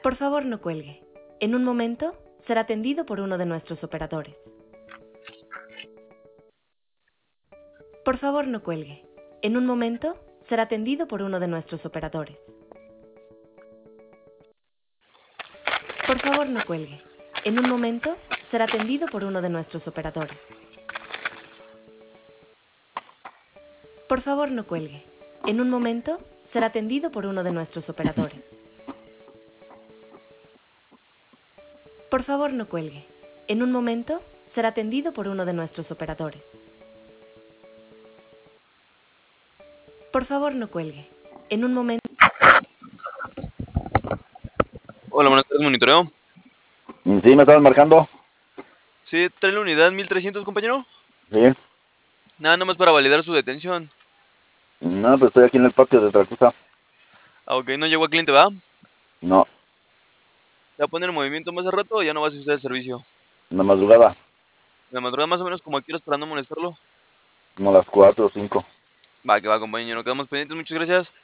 Por favor, no cuelgue. En un momento será atendido por uno de nuestros operadores. Por favor, no cuelgue. En un momento será atendido por uno de nuestros operadores. Por favor, no cuelgue. En un momento será atendido por uno de nuestros operadores. Por favor, no cuelgue. En un momento será atendido por uno de nuestros operadores. Por favor, no cuelgue. En un momento será atendido por uno de nuestros operadores. Por favor, no cuelgue. En un momento... Hola, buenas tardes, monitoreo. Sí, me estaban marcando. Sí, trae la unidad 1300, compañero. Sí. Nada más para validar su detención. No, pues estoy aquí en el patio de Tracusa. Ah, ok, no llegó a cliente, ¿va? No, ¿Se va a poner en movimiento más de rato o ya no va a hacer usted el servicio? en la madrugada, De madrugada más o menos como aquí para no molestarlo. como a las 4 o 5. Va, que va, compañero. Quedamos pendientes, muchas gracias.